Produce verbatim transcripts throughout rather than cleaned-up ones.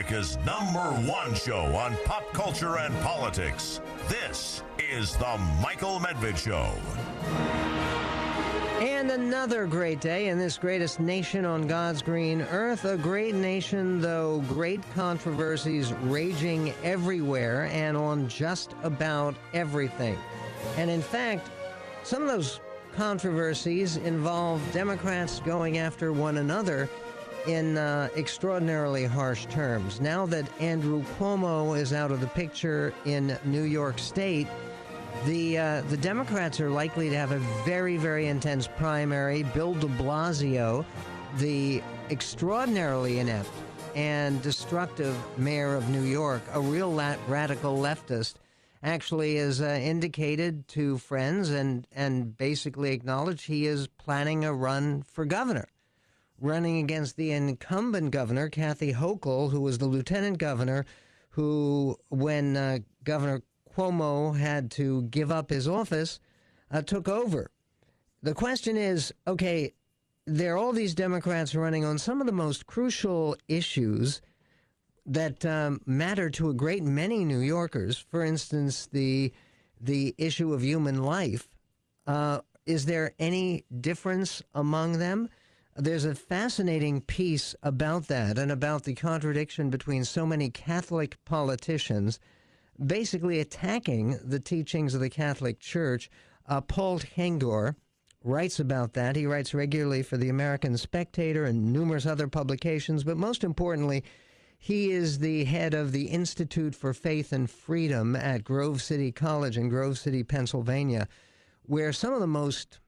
America's number one show on pop culture and politics. This is The Michael Medved Show. And another great day in this greatest nation on God's green earth. A great nation, though great controversies raging everywhere and on just about everything. And in fact, some of those controversies involve Democrats going after one another in uh, extraordinarily harsh terms. Now that Andrew Cuomo is out of the picture in New York State, the uh, the Democrats are likely to have a very, very intense primary. Bill de Blasio, the extraordinarily inept and destructive mayor of New York, a real lat- radical leftist, actually has uh, indicated to friends and, and basically acknowledged he is planning a run for governor, running against the incumbent governor, Kathy Hochul, who was the lieutenant governor, who, when uh, Governor Cuomo had to give up his office, uh, took over. The question is, okay, there are all these Democrats running on some of the most crucial issues that um, matter to a great many New Yorkers. For instance, the the issue of human life. Uh, is there any difference among them? There's a fascinating piece about that and about the contradiction between so many Catholic politicians basically attacking the teachings of the Catholic Church. Uh, Paul Kengor writes about that. He writes regularly for the American Spectator and numerous other publications, but most importantly, he is the head of the Institute for Faith and Freedom at Grove City College in Grove City, Pennsylvania, where some of the most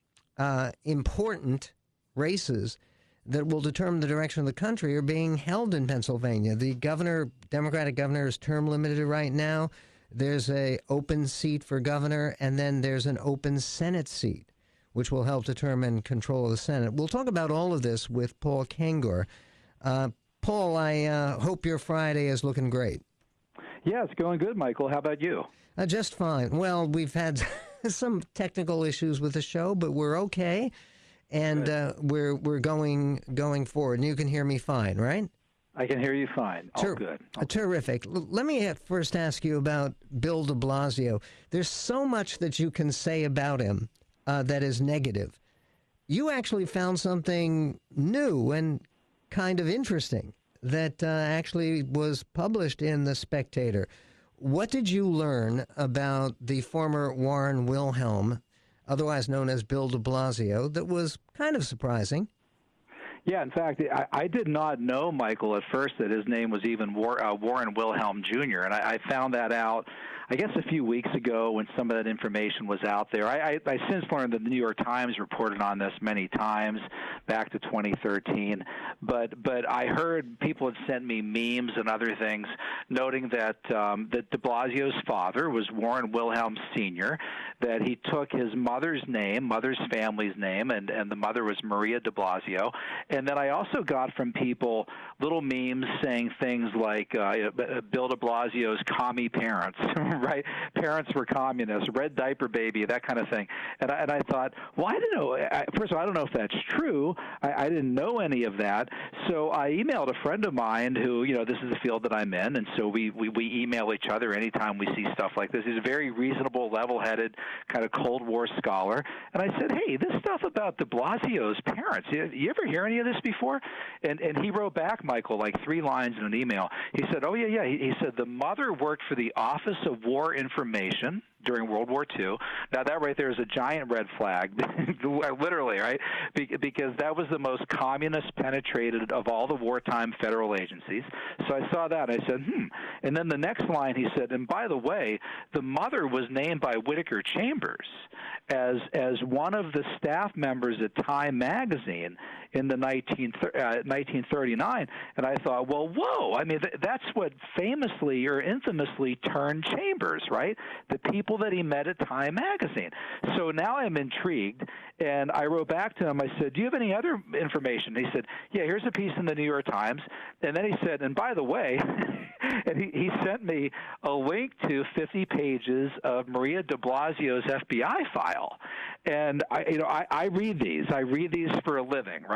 uh, important races that will determine the direction of the country are being held in Pennsylvania. The governor, Democratic governor, is term limited right now. There's a open seat for governor, and then there's an open Senate seat, which will help determine control of the Senate. We'll talk about all of this with Paul Kengor. Uh, Paul, I uh, hope your Friday is looking great. Yeah, it's going good, Michael. How about you? Uh, just fine. Well, we've had some technical issues with the show, but we're okay. And uh, we're we're going going forward. And you can hear me fine, right? I can hear you fine. All Ter- good. All terrific. L- let me first ask you about Bill de Blasio. There's so much that you can say about him uh, that is negative. You actually found something new and kind of interesting that uh, actually was published in The Spectator. What did you learn about the former Warren Wilhelm, otherwise known as Bill de Blasio, that was kind of surprising? Yeah, in fact, I, I did not know, Michael, at first that his name was even War, uh, Warren Wilhelm Junior, and I, I found that out, I guess, a few weeks ago when some of that information was out there. I, I, I since learned that the New York Times reported on this many times back to twenty thirteen, but but I heard people had sent me memes and other things noting that um, that de Blasio's father was Warren Wilhelm Senior, that he took his mother's name, mother's family's name, and, and the mother was Maria de Blasio. And then I also got from people little memes saying things like uh, Bill de Blasio's commie parents, right? Parents were communists, red diaper baby, that kind of thing. And I, and I thought, well, I don't know. I, first of all, I don't know if that's true. I, I didn't know any of that. So I emailed a friend of mine who, you know, this is the field that I'm in, and so we, we, we email each other anytime we see stuff like this. He's a very reasonable, level-headed, kind of Cold War scholar. And I said, hey, this stuff about de Blasio's parents, you, you ever hear any of this before? And and he wrote back, Michael, like three lines in an email. He said, oh, yeah, yeah. He, he said the mother worked for the Office of War Information during World War Two. Now, that right there is a giant red flag, literally, right? Be- because that was the most communist-penetrated of all the wartime federal agencies. So I saw that, and I said, hmm. And then the next line, he said, and by the way, the mother was named by Whittaker Chambers as as one of the staff members at Time magazine in the nineteen, uh, nineteen thirty-nine. And I thought, well, whoa. I mean, th- that's what famously or infamously turned Chambers, right? The people that he met at Time magazine. So now I'm intrigued, and I wrote back to him. I said, do you have any other information? He said, yeah, here's a piece in the New York Times. And then he said, and by the way, and he, he sent me a link to fifty pages of Maria de Blasio's F B I file. And I, you know, I, I read these. I read these for a living, right?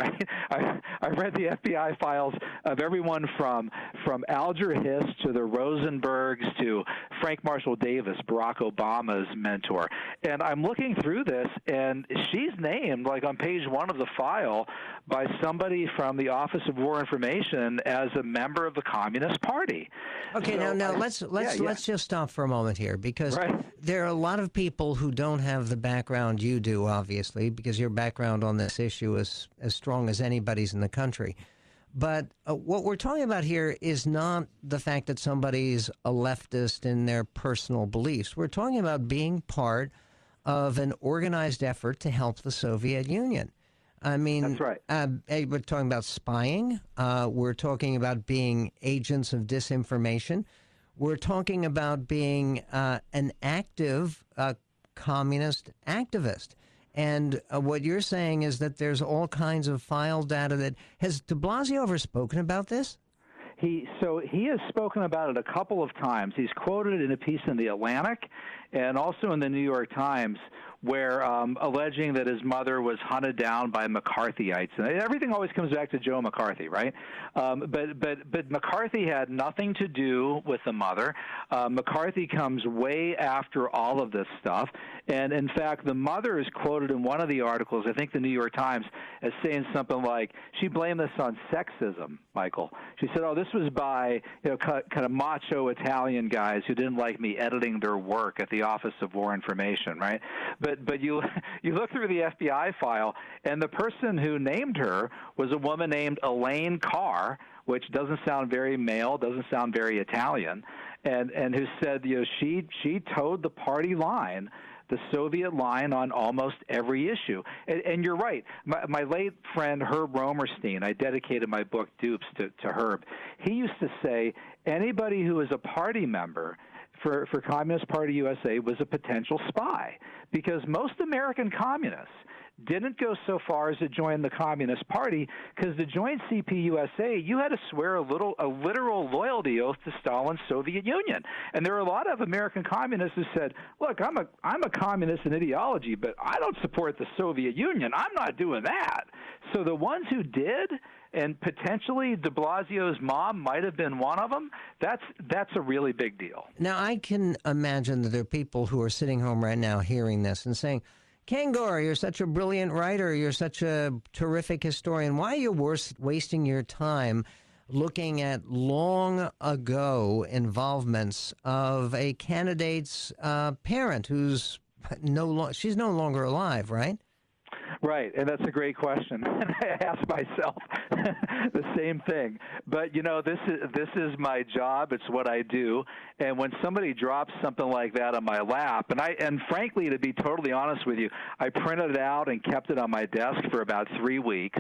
right? I, I read the F B I files of everyone from from Alger Hiss to the Rosenbergs to Frank Marshall Davis, Barack Obama's mentor. And I'm looking through this, and she's named, like on page one of the file, by somebody from the Office of War Information as a member of the Communist Party. Okay, so now now I, let's let's yeah, yeah. let's just stop for a moment here, because right. there are a lot of people who don't have the background you do, obviously, because your background on this issue is as strong as anybody's in the country. But uh, what we're talking about here is not the fact that somebody's a leftist in their personal beliefs. We're talking about being part of an organized effort to help the Soviet Union. I mean, That's right. Uh, we're talking about spying. Uh, we're talking about being agents of disinformation. We're talking about being uh, an active uh, communist activist. And uh, what you're saying is that there's all kinds of file data that has de Blasio ever spoken about this? He so he has spoken about it a couple of times. He's quoted in a piece in the Atlantic and also in the New York Times, where um, alleging that his mother was hunted down by McCarthyites, and everything always comes back to Joe McCarthy, right? Um, but but but McCarthy had nothing to do with the mother. Uh, McCarthy comes way after all of this stuff, and in fact, the mother is quoted in one of the articles, I think the New York Times, as saying something like she blamed this on sexism. Michael, she said, "Oh, this was by you know kind of macho Italian guys who didn't like me editing their work at the Office of War Information, right?" But but you you look through the F B I file, and the person who named her was a woman named Elaine Carr, which doesn't sound very male, doesn't sound very Italian, and and who said you know she she towed the party line, the Soviet line, on almost every issue. And, and you're right. My, my late friend Herb Romerstein, I dedicated my book Dupes to, to Herb. He used to say anybody who is a party member for, for Communist Party U S A was a potential spy, because most American communists didn't go so far as to join the Communist Party, because to join C P U S A, you had to swear a little a literal loyalty oath to Stalin's Soviet Union. And there are a lot of American communists who said, look, I'm a I'm a communist in ideology, but I don't support the Soviet Union. I'm not doing that. So the ones who did, and potentially de Blasio's mom might have been one of them, that's that's a really big deal. Now, I can imagine that there are people who are sitting home right now hearing this and saying, Kangor, you're such a brilliant writer. You're such a terrific historian. Why are you worse, wasting your time looking at long ago involvements of a candidate's uh, parent who's no lo- she's no longer alive, right? Right, and that's a great question. And I ask myself the same thing. But you know, this is this is my job. It's what I do. And when somebody drops something like that on my lap, and I and frankly, to be totally honest with you, I printed it out and kept it on my desk for about three weeks.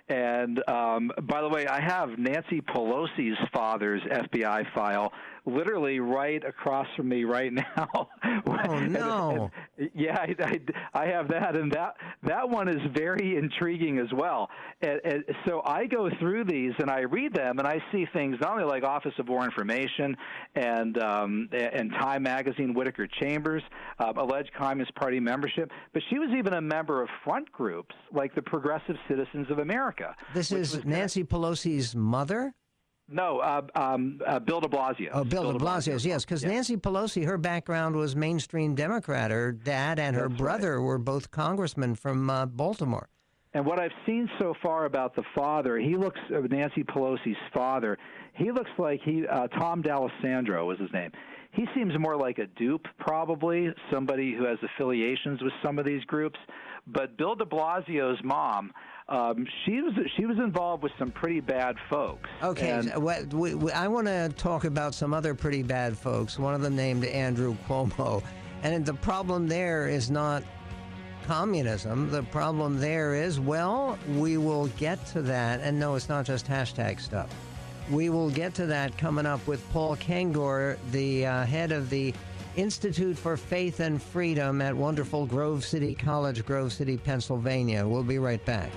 And um, by the way, I have Nancy Pelosi's father's F B I file literally right across from me right now. Oh no! and, and, yeah, I, I, I have that, and that that one is very intriguing as well. And, and so I go through these and I read them, and I see things not only like Office of War Information and um, and Time Magazine, Whittaker Chambers, uh, alleged Communist Party membership, but she was even a member of front groups like the Progressive Citizens of America. This is Nancy Pelosi's mother? No, uh, um, uh, Bill de Blasio. Oh, Bill, Bill de Blasio's, yes, because yeah. Nancy Pelosi, her background was mainstream Democrat. Her dad and her That's brother right. were both congressmen from uh, Baltimore. And what I've seen so far about the father, he looks, uh, Nancy Pelosi's father, he looks like he, uh, Tom D'Alessandro was his name. He seems more like a dupe, probably, somebody who has affiliations with some of these groups. But Bill de Blasio's mom, um, she was she was involved with some pretty bad folks. Okay, and, so we, we, we, I want to talk about some other pretty bad folks, one of them named Andrew Cuomo. And the problem there is not communism. The problem there is, well, we will get to that. And no, it's not just hashtag stuff. We will get to that coming up with Paul Kangor, the uh, head of the Institute for Faith and Freedom at wonderful Grove City College, Grove City, Pennsylvania. We'll be right back.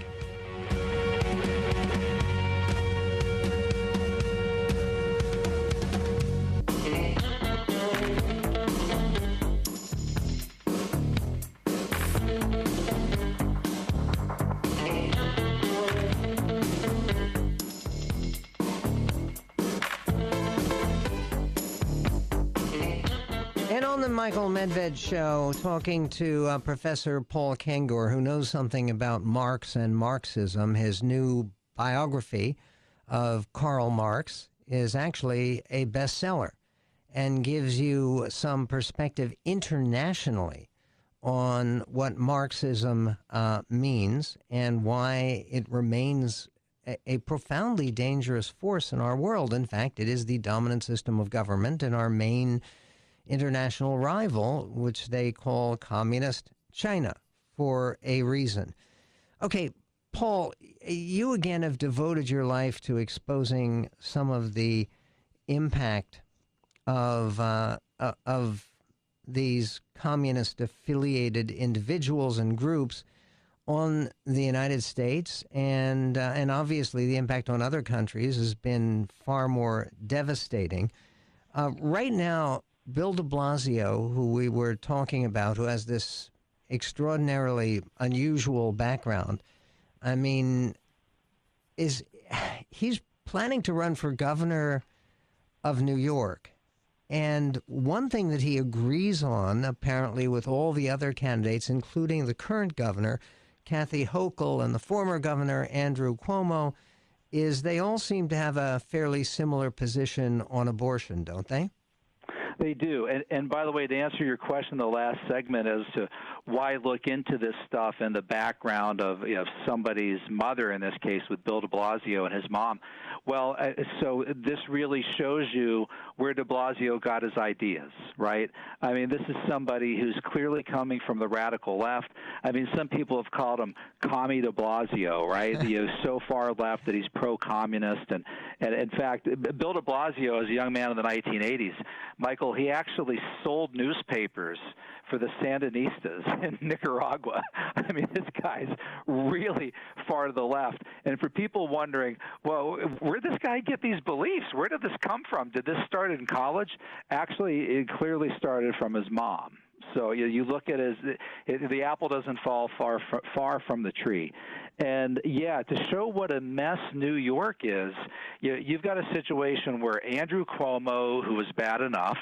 Michael Medved Show, talking to uh, Professor Paul Kengor, who knows something about Marx and Marxism. His new biography of Karl Marx is actually a bestseller and gives you some perspective internationally on what Marxism uh, means and why it remains a, a profoundly dangerous force in our world. In fact, it is the dominant system of government in our main international rival, which they call Communist China, for a reason. Okay, Paul, you again have devoted your life to exposing some of the impact of uh, uh, of these communist-affiliated individuals and groups on the United States, and uh, and obviously the impact on other countries has been far more devastating. Uh, right now, Bill de Blasio, who we were talking about, who has this extraordinarily unusual background, I mean, is he's planning to run for governor of New York. And one thing that he agrees on, apparently, with all the other candidates, including the current governor, Kathy Hochul, and the former governor, Andrew Cuomo, is they all seem to have a fairly similar position on abortion, don't they? They do. And, and by the way, to answer your question, the last segment as to why look into this stuff and the background of, you know, somebody's mother, in this case with Bill de Blasio and his mom, well, uh, so this really shows you where de Blasio got his ideas, right? I mean, this is somebody who's clearly coming from the radical left. I mean, some people have called him Commie de Blasio, right? You know, so far left that he's pro-communist. And, and in fact, Bill de Blasio, as a young man in the nineteen eighties, Michael, he actually sold newspapers for the Sandinistas in Nicaragua. I mean, this guy's really far to the left. And for people wondering, well, where did this guy get these beliefs? Where did this come from? Did this start in college? Actually, it clearly started from his mom. So you, you look at it as it, the apple doesn't fall far far from the tree. And, yeah, to show what a mess New York is, you, you've got a situation where Andrew Cuomo, who was bad enough,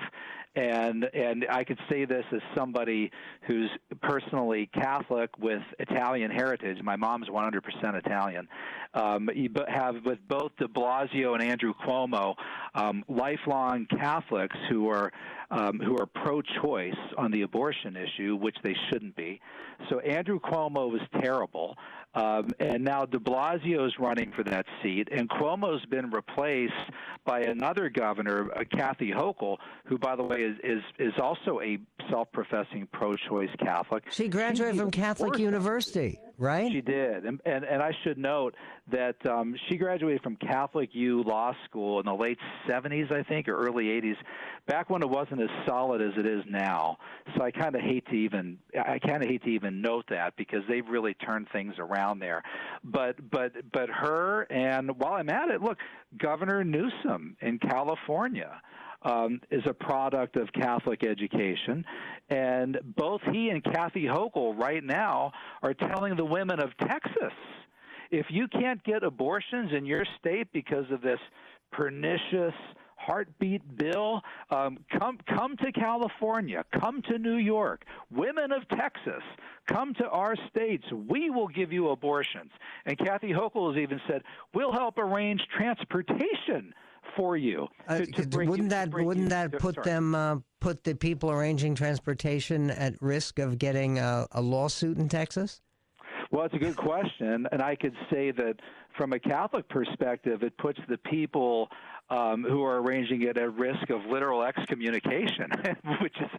and and I could say this as somebody who's personally Catholic with Italian heritage. My mom's one hundred percent Italian. Um, you have with both de Blasio and Andrew Cuomo, um, lifelong Catholics who are um, who are pro-choice on the abortion issue, which they shouldn't be. So Andrew Cuomo was terrible. Um, and now de Blasio is running for that seat, and Cuomo's been replaced by another governor, uh, Kathy Hochul, who, by the way, is, is, is also a self-professing pro-choice Catholic. She graduated from Catholic University, right? She did. And, and, and I should note that um, she graduated from Catholic U Law School in the late seventies, I think, or early eighties, back when it wasn't as solid as it is now. So I kind of hate to even I kind of hate to even note that, because they've really turned things around there. But but but her, and while I'm at it, look, Governor Newsom in California Um, is a product of Catholic education, and both he and Kathy Hochul right now are telling the women of Texas, if you can't get abortions in your state because of this pernicious heartbeat bill, um, come come to California, come to New York. Women of Texas, come to our states. We will give you abortions. And Kathy Hochul has even said, we'll help arrange transportation for you. To, to uh, wouldn't you, that wouldn't you, that put sorry. them uh, put the people arranging transportation at risk of getting a, a lawsuit in Texas? Well, it's a good question, and I could say that from a Catholic perspective, it puts the people um, who are arranging it at risk of literal excommunication, which is,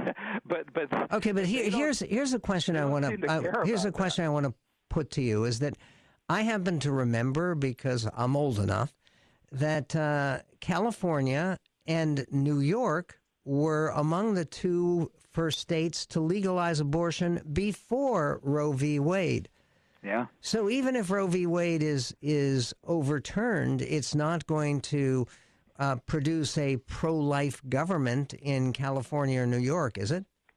but but okay. But here, here's here's a question I want to uh, here's a question that. I want to put to you is that I happen to remember, because I'm old enough, that uh, California and New York were among the two first states to legalize abortion before Roe v. Wade. Yeah. So even if Roe v. Wade is is overturned, it's not going to uh, produce a pro-life government in California or New York, is it?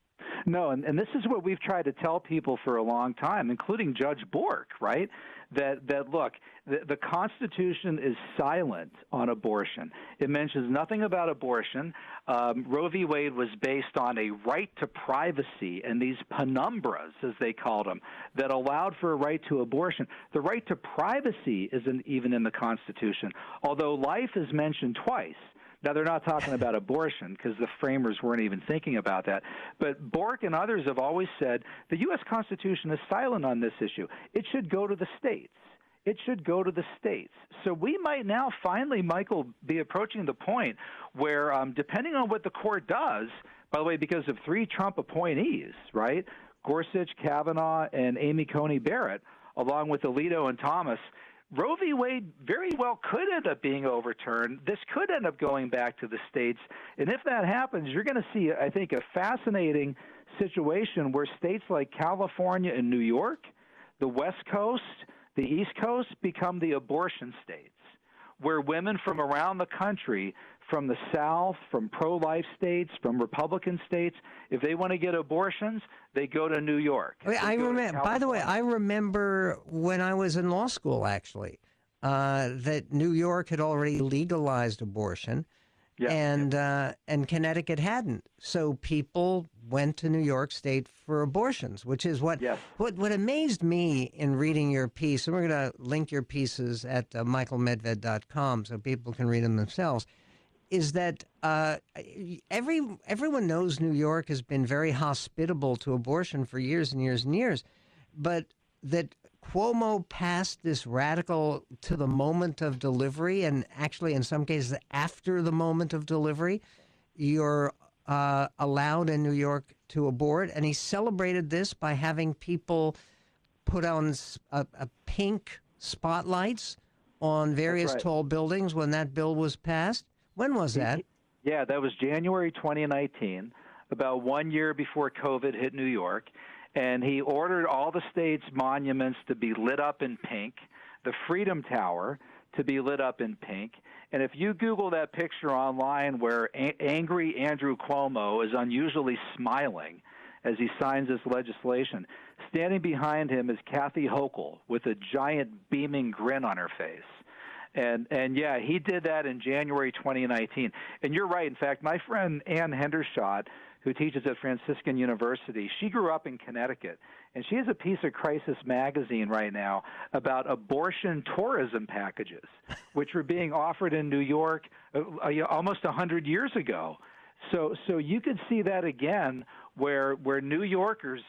No, and, and this is what we've tried to tell people for a long time, including Judge Bork, right? That, that look, the, the Constitution is silent on abortion. It mentions nothing about abortion. Um, Roe v. Wade was based on a right to privacy and these penumbras, as they called them, that allowed for a right to abortion. The right to privacy isn't even in the Constitution, although life is mentioned twice. Now, they're not talking about abortion because the framers weren't even thinking about that. But Bork and others have always said the U S Constitution is silent on this issue. It should go to the states. It should go to the states. So we might now finally, Michael, be approaching the point where, um, depending on what the court does, by the way, because of three Trump appointees, right, Gorsuch, Kavanaugh, and Amy Coney Barrett, along with Alito and Thomas, Roe v. Wade very well could end up being overturned. This could end up going back to the states. And if that happens, you're going to see, I think, a fascinating situation where states like California and New York, the West Coast, the East Coast become the abortion states, where women from around the country, from the South, from pro-life states, from Republican states, if they want to get abortions, they go to New York. I, I remember. By the way, I remember when I was in law school, actually, uh, that New York had already legalized abortion, yeah, and yeah. Uh, and Connecticut hadn't. So people went to New York State for abortions, which is what yes. what what amazed me in reading your piece. And we're going to link your pieces at uh, michael medved dot com so people can read them themselves. Is that uh, every everyone knows New York has been very hospitable to abortion for years and years and years, but that Cuomo passed this radical to the moment of delivery, and actually in some cases after the moment of delivery, you're uh, allowed in New York to abort, and he celebrated this by having people put on a, a pink spotlights on various right. tall buildings when that bill was passed. When was that? Yeah, that was January twenty nineteen, about one year before COVID hit New York. And he ordered all the state's monuments to be lit up in pink, the Freedom Tower to be lit up in pink. And if you Google that picture online where a- angry Andrew Cuomo is unusually smiling as he signs this legislation, standing behind him is Kathy Hochul with a giant beaming grin on her face. And, and yeah, he did that in January twenty nineteen. And you're right. In fact, my friend Ann Hendershot, who teaches at Franciscan University, she grew up in Connecticut, and she has a piece of Crisis Magazine right now about abortion tourism packages, which were being offered in New York uh, almost one hundred years ago. So, so you could see that again, where where New Yorkers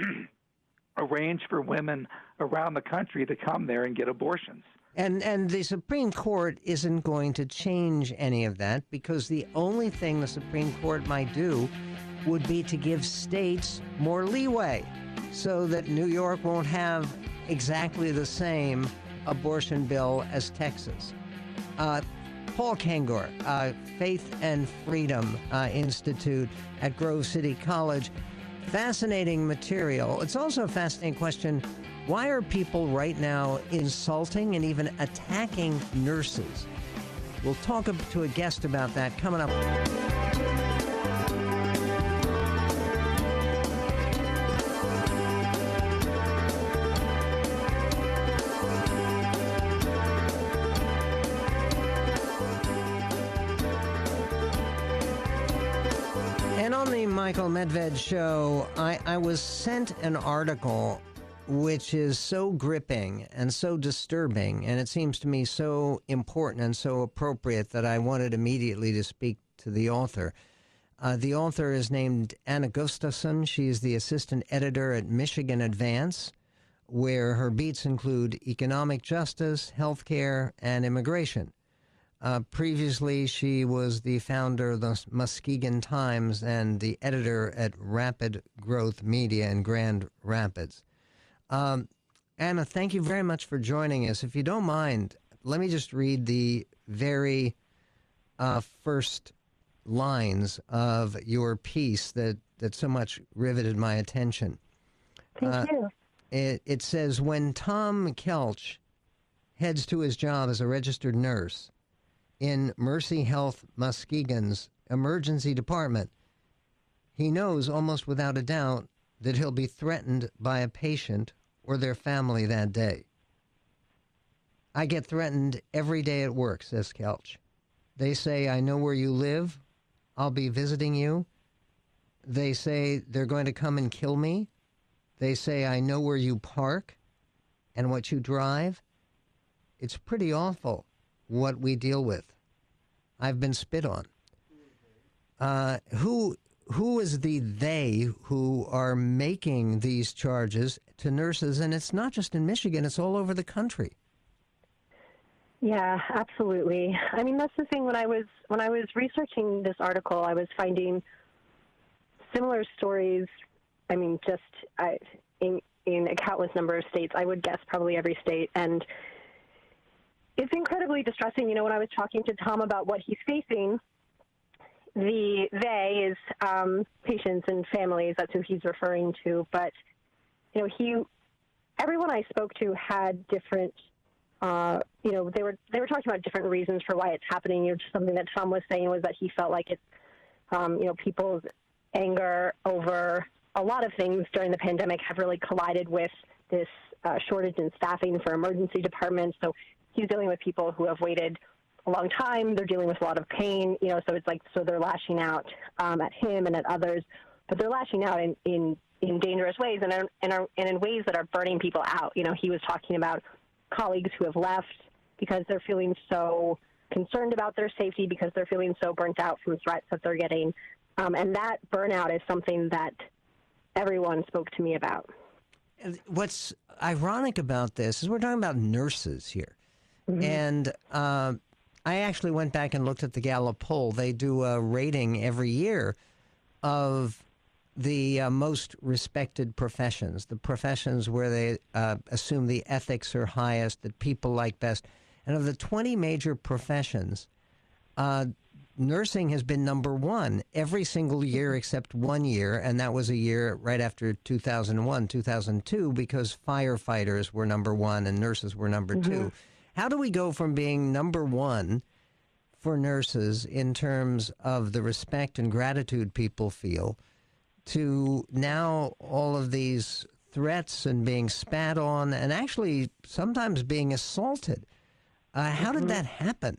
arrange for women around the country to come there and get abortions. And and the Supreme Court isn't going to change any of that, because the only thing the Supreme Court might do would be to give states more leeway so that New York won't have exactly the same abortion bill as Texas. Uh, Paul Kengor, uh, Faith and Freedom uh, Institute at Grove City College. Fascinating material. It's also a fascinating question. Why are people right now insulting and even attacking nurses? We'll talk to a guest about that coming up. And on the Michael Medved Show, I, I was sent an article which is so gripping and so disturbing, and it seems to me so important and so appropriate that I wanted immediately to speak to the author. Uh, the author is named Anna Gustafson. She is the assistant editor at Michigan Advance, where her beats include economic justice, healthcare, and immigration. Uh, previously, she was the founder of the Muskegon Times and the editor at Rapid Growth Media in Grand Rapids. Um, Anna, thank you very much for joining us. If you don't mind, let me just read the very uh, first lines of your piece that, that so much riveted my attention. Thank uh, you. It, it says, when Tom Kelch heads to his job as a registered nurse in Mercy Health Muskegon's emergency department, he knows almost without a doubt that he'll be threatened by a patient or their family that day. I get threatened every day at work, says Kelch. They say, I know where you live. I'll be visiting you. They say they're going to come and kill me. They say, I know where you park and what you drive. It's pretty awful what we deal with. I've been spit on. Uh, who who is the they who are making these charges to nurses? And it's not just in Michigan, it's all over the country. Yeah, absolutely. I mean, that's the thing. When I was when I was researching this article, I was finding similar stories. I mean, just I, in in a countless number of states. I would guess probably every state, and it's incredibly distressing. You know, when I was talking to Tom about what he's facing, the they is um, patients and families. That's who he's referring to. But you know, he everyone I spoke to had different. Uh, you know, they were they were talking about different reasons for why it's happening. You know, just something that Tom was saying was that he felt like it's, um, you know, people's anger over a lot of things during the pandemic have really collided with this uh, shortage in staffing for emergency departments. So he's dealing with people who have waited a long time. They're dealing with a lot of pain. You know, so it's like so they're lashing out um, at him and at others, but they're lashing out in in, in dangerous ways and are, and are and in ways that are burning people out. You know, he was talking about colleagues who have left because they're feeling so concerned about their safety, because they're feeling so burnt out from threats that they're getting. Um, and that burnout is something that everyone spoke to me about. What's ironic about this is we're talking about nurses here. Mm-hmm. And uh, I actually went back and looked at the Gallup poll. They do a rating every year of the uh, most respected professions, the professions where they uh, assume the ethics are highest, that people like best. And of the twenty major professions, uh, nursing has been number one every single year except one year, and that was a year right after two thousand one, two thousand two, because firefighters were number one and nurses were number mm-hmm. two. How do we go from being number one for nurses in terms of the respect and gratitude people feel to now all of these threats and being spat on and actually sometimes being assaulted? Uh, how did that happen?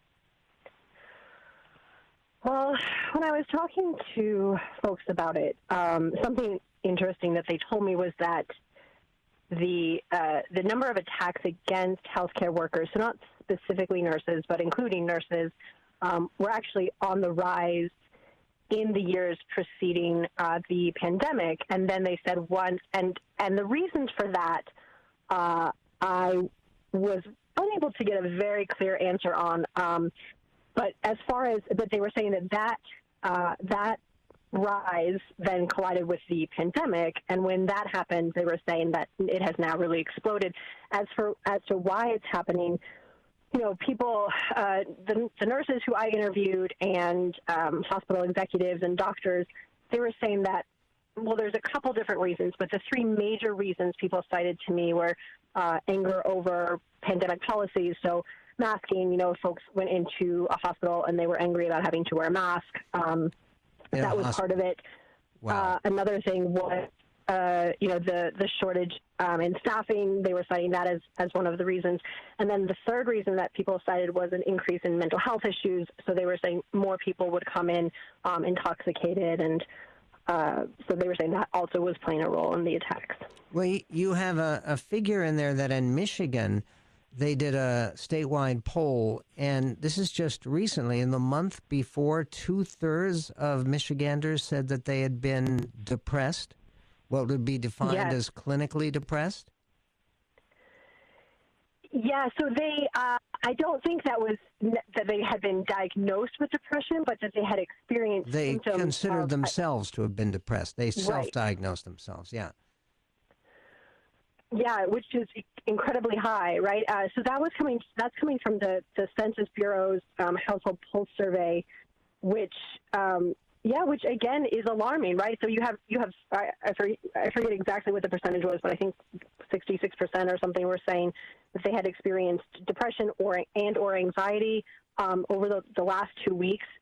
Well, when I was talking to folks about it, um, something interesting that they told me was that the uh, the number of attacks against healthcare workers, so not specifically nurses, but including nurses, um, were actually on the rise in the years preceding uh, the pandemic. And then they said one, and, and the reasons for that, uh, I was unable to get a very clear answer on. Um, but as far as, but they were saying that that, uh, that rise then collided with the pandemic. And when that happened, they were saying that it has now really exploded. As for, as to why it's happening, you know, people, uh, the, the nurses who I interviewed and um, hospital executives and doctors, they were saying that, well, there's a couple different reasons, but the three major reasons people cited to me were uh, anger over pandemic policies. So masking, you know, folks went into a hospital and they were angry about having to wear a mask. Um, yeah, that was hosp- part of it. Wow. Uh, another thing was, uh, you know, the, the shortage um, in staffing. They were citing that as, as one of the reasons. And then the third reason that people cited was an increase in mental health issues. So they were saying more people would come in um, intoxicated. And uh, so they were saying that also was playing a role in the attacks. Well, you have a, a figure in there that in Michigan, they did a statewide poll, and this is just recently. In the month before, two-thirds of Michiganders said that they had been depressed. What would be defined yes. as clinically depressed? Yeah, so they, uh, I don't think that was that they had been diagnosed with depression, but that they had experienced They symptoms considered of, themselves to have been depressed. They self-diagnosed right. themselves, yeah. Yeah, which is incredibly high, right? Uh, so that was coming, that's coming from the, the Census Bureau's um, Household Pulse Survey, which, um, yeah, which again is alarming, right? So you have, you have, I, I, forget, I forget exactly what the percentage was, but I think sixty-six percent or something were saying that they had experienced depression or and or anxiety um, over the, the last two weeks. Uh,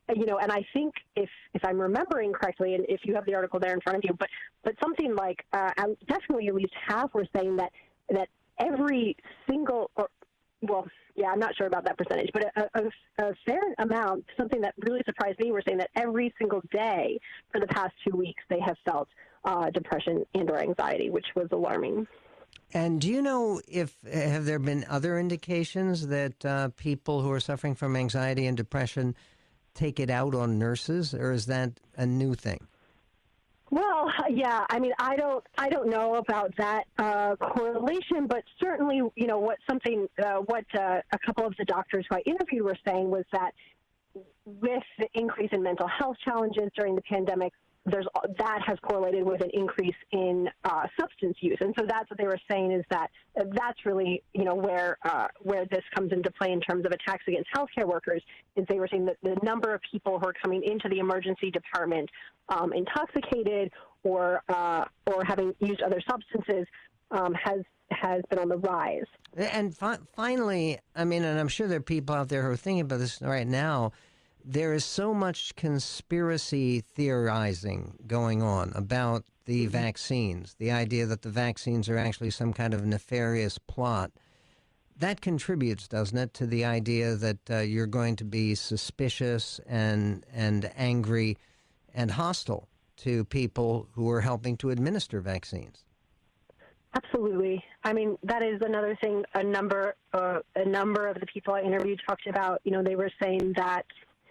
you know, and I think if if I'm remembering correctly, and if you have the article there in front of you, but but something like uh, definitely at least half were saying that that every single, or well, yeah, I'm not sure about that percentage, but a, a, a fair amount, something that really surprised me, were saying that every single day for the past two weeks they have felt uh, depression and or anxiety, which was alarming. And do you know if, have there been other indications that uh, people who are suffering from anxiety and depression take it out on nurses, or is that a new thing? Well, yeah, I mean, I don't, I don't know about that uh, correlation, but certainly, you know, what something, uh, what uh, a couple of the doctors who I interviewed were saying was that with the increase in mental health challenges during the pandemic, there's that has correlated with an increase in uh, substance use, and so that's what they were saying, is that that's really, you know, where uh, where this comes into play in terms of attacks against healthcare workers. Is they were saying that the number of people who are coming into the emergency department um, intoxicated or uh, or having used other substances um, has has been on the rise. And fi- finally, I mean, and I'm sure there are people out there who are thinking about this right now. There is so much conspiracy theorizing going on about the vaccines, the idea that the vaccines are actually some kind of nefarious plot. That contributes, doesn't it, to the idea that uh, you're going to be suspicious and and angry and hostile to people who are helping to administer vaccines. Absolutely. I mean, that is another thing. A number, uh, a number of the people I interviewed talked about. You know, they were saying that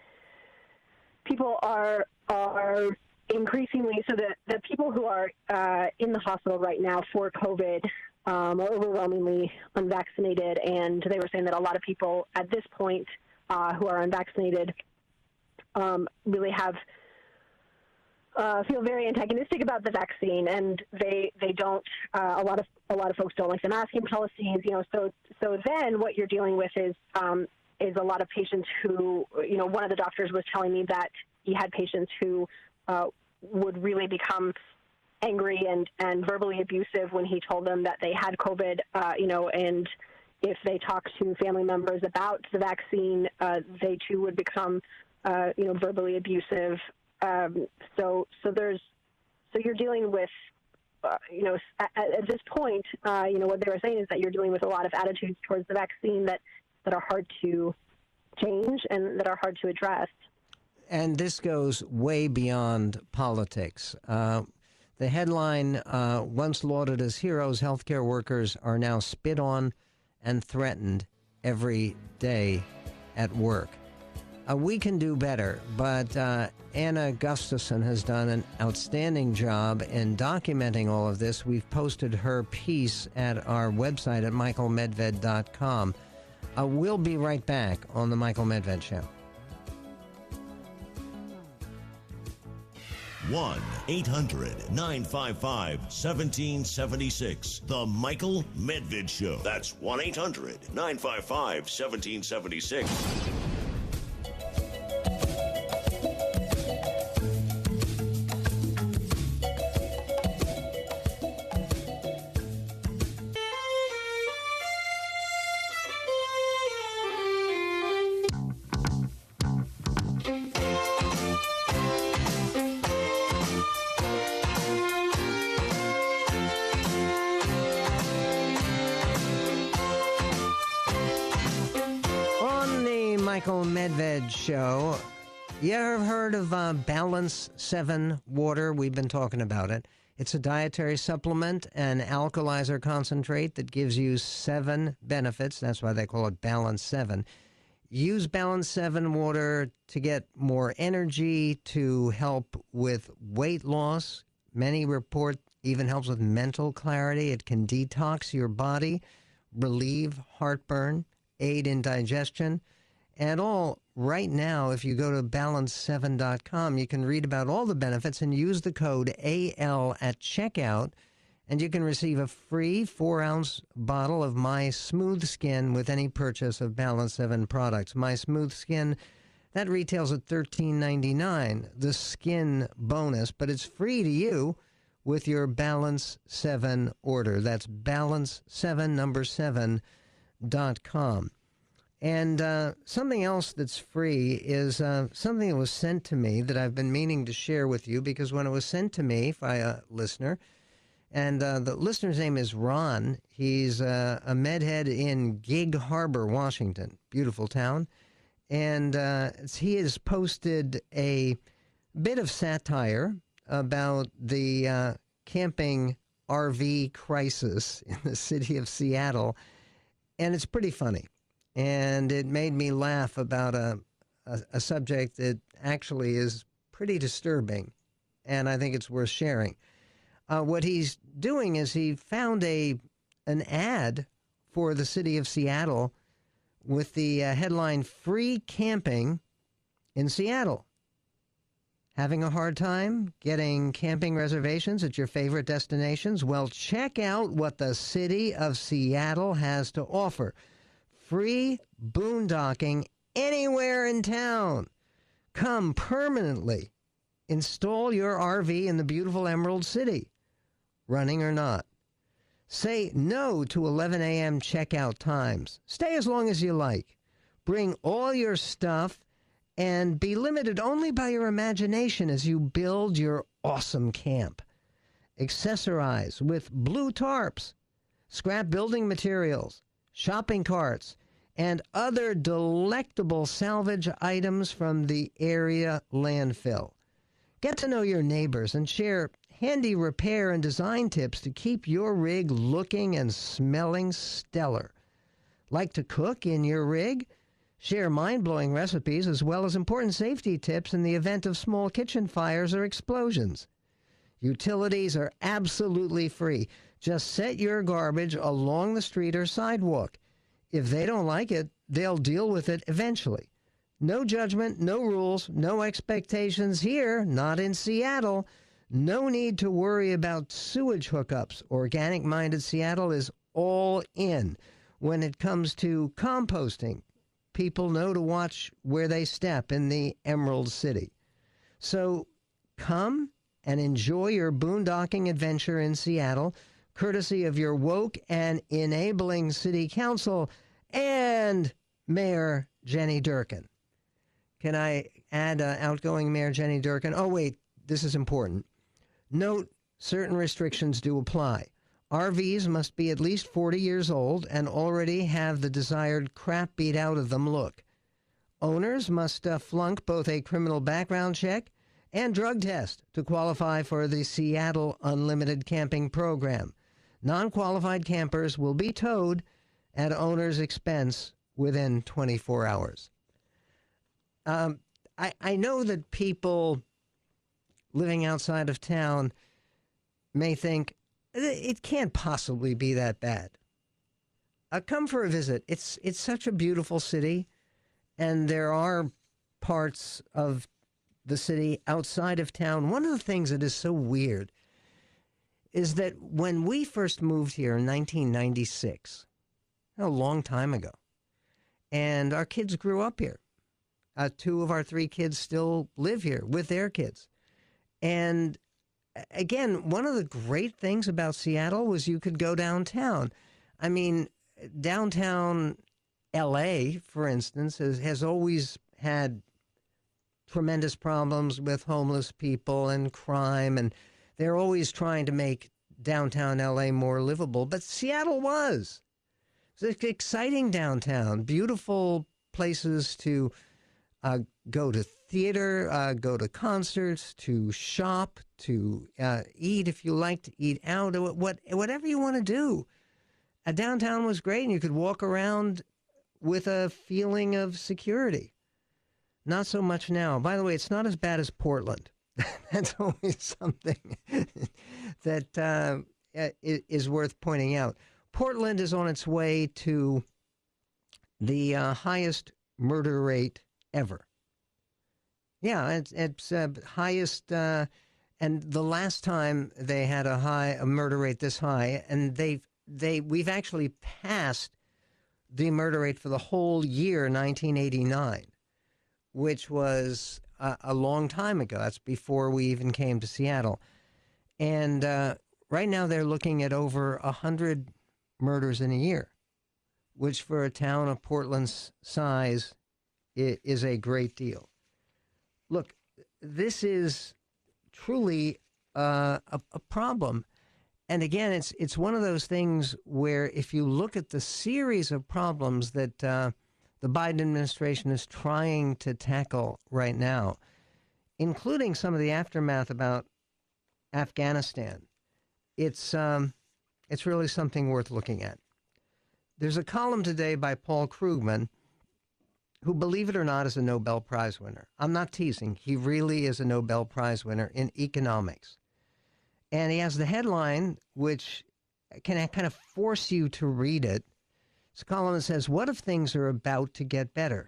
people are are increasingly, so the, the people who are uh, in the hospital right now for COVID um, are overwhelmingly unvaccinated, and they were saying that a lot of people at this point uh, who are unvaccinated um, really have uh, feel very antagonistic about the vaccine, and they they don't uh, a lot of a lot of folks don't like the masking policies, you know. So so then what you're dealing with is um, is a lot of patients who, you know, one of the doctors was telling me that he had patients who uh, would really become angry and, and verbally abusive when he told them that they had COVID, uh, you know, and if they talked to family members about the vaccine, uh, they too would become, uh, you know, verbally abusive. Um, so, so there's, so you're dealing with, uh, you know, at, at this point, uh, you know, what they were saying is that you're dealing with a lot of attitudes towards the vaccine that that are hard to change and that are hard to address. And this goes way beyond politics. Uh, the headline, uh, once lauded as heroes, healthcare workers are now spit on and threatened every day at work. Uh, we can do better, but uh, Anna Gustafson has done an outstanding job in documenting all of this. We've posted her piece at our website at michael medved dot com. Uh, we'll be right back on The Michael Medved Show. one eight hundred nine five five one seven seven six. The Michael Medved Show. That's one eight hundred nine five five one seven seven six. Michael Medved Show. You ever heard of uh, Balance seven water? We've been talking about it. It's a dietary supplement, an alkalizer concentrate that gives you seven benefits. That's why they call it Balance seven. Use Balance seven water to get more energy, to help with weight loss. Many report even helps with mental clarity. It can detox your body, relieve heartburn, aid in digestion. And all right now, if you go to balance seven dot com, you can read about all the benefits and use the code A L at checkout, and you can receive a free four-ounce bottle of My Smooth Skin with any purchase of Balance seven products. My Smooth Skin, that retails at thirteen ninety-nine, the skin bonus, but it's free to you with your Balance seven order. That's balance seven, number seven, dot com. And uh, something else that's free is uh, something that was sent to me that I've been meaning to share with you, because when it was sent to me by a listener, and uh, the listener's name is Ron. He's uh, a medhead in Gig Harbor, Washington. Beautiful town. And uh, he has posted a bit of satire about the uh, camping R V crisis in the city of Seattle. And it's pretty funny. And it made me laugh about a, a, a subject that actually is pretty disturbing. And I think it's worth sharing. Uh, what he's doing is he found a an ad for the city of Seattle with the uh, headline, "Free Camping in Seattle." Having a hard time getting camping reservations at your favorite destinations? Well, check out what the city of Seattle has to offer. Free boondocking anywhere in town. Come permanently. Install your R V in the beautiful Emerald City, running or not. Say no to eleven a.m. checkout times. Stay as long as you like. Bring all your stuff and be limited only by your imagination as you build your awesome camp. Accessorize with blue tarps, scrap building materials, shopping carts, and other delectable salvage items from the area landfill. Get to know your neighbors and share handy repair and design tips to keep your rig looking and smelling stellar. Like to cook in your rig? Share mind-blowing recipes as well as important safety tips in the event of small kitchen fires or explosions. Utilities are absolutely free. Just set your garbage along the street or sidewalk. If they don't like it, they'll deal with it eventually. No judgment, no rules, no expectations here, not in Seattle. No need to worry about sewage hookups. Organic-minded Seattle is all in. When it comes to composting, people know to watch where they step in the Emerald City. So come and enjoy your boondocking adventure in Seattle, courtesy of your woke and enabling city council and Mayor Jenny Durkan. Can I add uh, outgoing Mayor Jenny Durkan? Oh, wait, this is important. Note, certain restrictions do apply. R Vs must be at least forty years old and already have the desired crap beat out of them look. Owners must uh, flunk both a criminal background check and drug test to qualify for the Seattle Unlimited Camping Program. Non-qualified campers will be towed at owner's expense within twenty-four hours. Um, I, I know that people living outside of town may think, it can't possibly be that bad. Uh, come for a visit. It's it's such a beautiful city, and there are parts of the city outside of town. One of the things that is so weird is that when we first moved here in nineteen ninety-six, a long time ago, and our kids grew up here. Uh, two of our three kids still live here with their kids. And again, one of the great things about Seattle was you could go downtown. I mean, downtown L A, for instance, has, has always had tremendous problems with homeless people and crime, and they're always trying to make downtown L A more livable. But Seattle was. It's an exciting downtown, beautiful places to uh, go to theater, uh, go to concerts, to shop, to uh, eat if you like to eat out, what, whatever you want to do. A downtown was great, and you could walk around with a feeling of security. Not so much now. By the way, it's not as bad as Portland. That's always something that uh, is worth pointing out. Portland is on its way to the uh, highest murder rate ever. Yeah, it's, it's uh, highest, uh, and the last time they had a high a murder rate this high, and they've they we've actually passed the murder rate for the whole year, nineteen eighty-nine, which was a, a long time ago. That's before we even came to Seattle, and uh, right now they're looking at over a hundred murders in a year. which for a town of Portland's size is a great deal. Look, this is truly uh, a, a problem. And again, it's it's one of those things where if you look at the series of problems that uh, the Biden administration is trying to tackle right now, including some of the aftermath about Afghanistan, it's um, it's really something worth looking at. There's a column today by Paul Krugman, who, believe it or not, is a Nobel Prize winner. I'm not teasing. He really is a Nobel Prize winner in economics. And he has the headline, which can kind of force you to read it. It's a column that says, "What if things are about to get better?"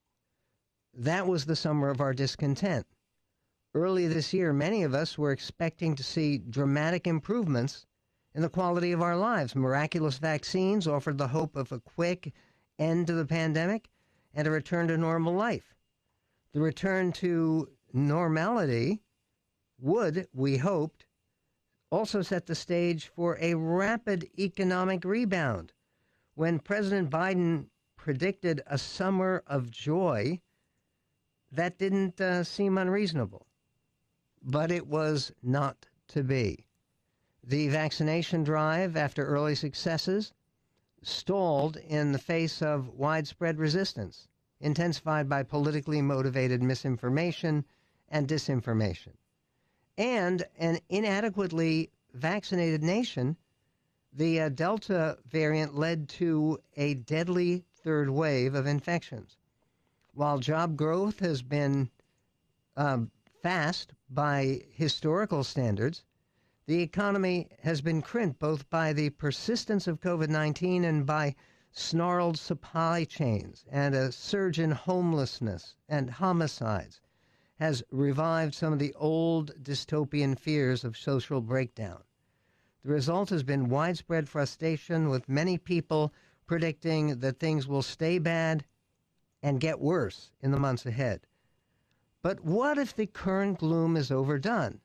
That was the summer of our discontent. Early this year, many of us were expecting to see dramatic improvements in the quality of our lives. Miraculous vaccines offered the hope of a quick end to the pandemic and a return to normal life. The return to normality would, we hoped, also set the stage for a rapid economic rebound. When President Biden predicted a summer of joy, that didn't uh, seem unreasonable. But it was not to be. The vaccination drive, after early successes, stalled in the face of widespread resistance, intensified by politically motivated misinformation and disinformation. And an inadequately vaccinated nation, the uh, Delta variant led to a deadly third wave of infections. While job growth has been um, fast by historical standards, the economy has been crimped both by the persistence of COVID nineteen and by snarled supply chains, and a surge in homelessness and homicides has revived some of the old dystopian fears of social breakdown. The result has been widespread frustration, with many people predicting that things will stay bad and get worse in the months ahead. But what if the current gloom is overdone?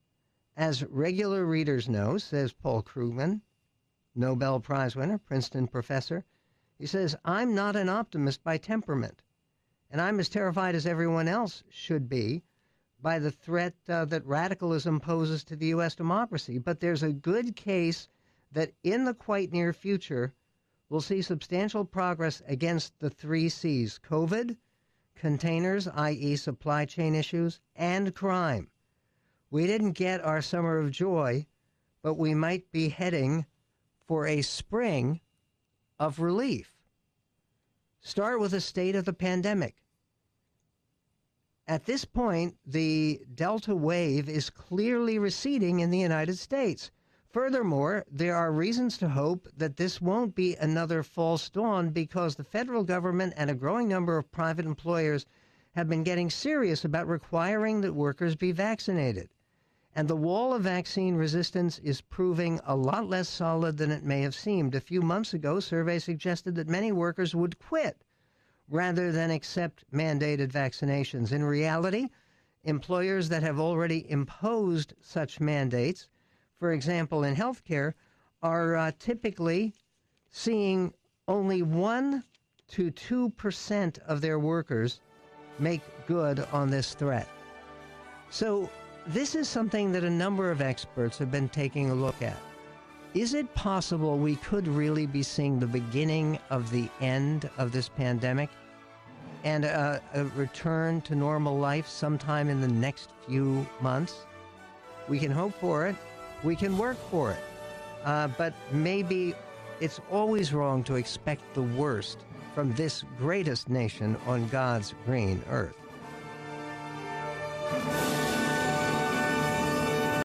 As regular readers know, says Paul Krugman, Nobel Prize winner, Princeton professor, he says, "I'm not an optimist by temperament, and I'm as terrified as everyone else should be by the threat uh, that radicalism poses to the U S democracy. But there's a good case that in the quite near future, we'll see substantial progress against the three C's: COVID, containers, that is supply chain issues, and crime. We didn't get our summer of joy, but we might be heading for a spring of relief. Start with a state of the pandemic. At this point, the Delta wave is clearly receding in the United States. Furthermore, there are reasons to hope that this won't be another false dawn, because the federal government and a growing number of private employers have been getting serious about requiring that workers be vaccinated. And the wall of vaccine resistance is proving a lot less solid than it may have seemed. A few months ago, surveys suggested that many workers would quit rather than accept mandated vaccinations. In reality, employers that have already imposed such mandates, for example, in healthcare, are uh, typically seeing only one to two percent of their workers make good on this threat. So this is something that a number of experts have been taking a look at. Is it possible we could really be seeing the beginning of the end of this pandemic and a, a return to normal life sometime in the next few months? We can hope for it. We can work for it. Uh, but maybe it's always wrong to expect the worst from this greatest nation on God's green earth.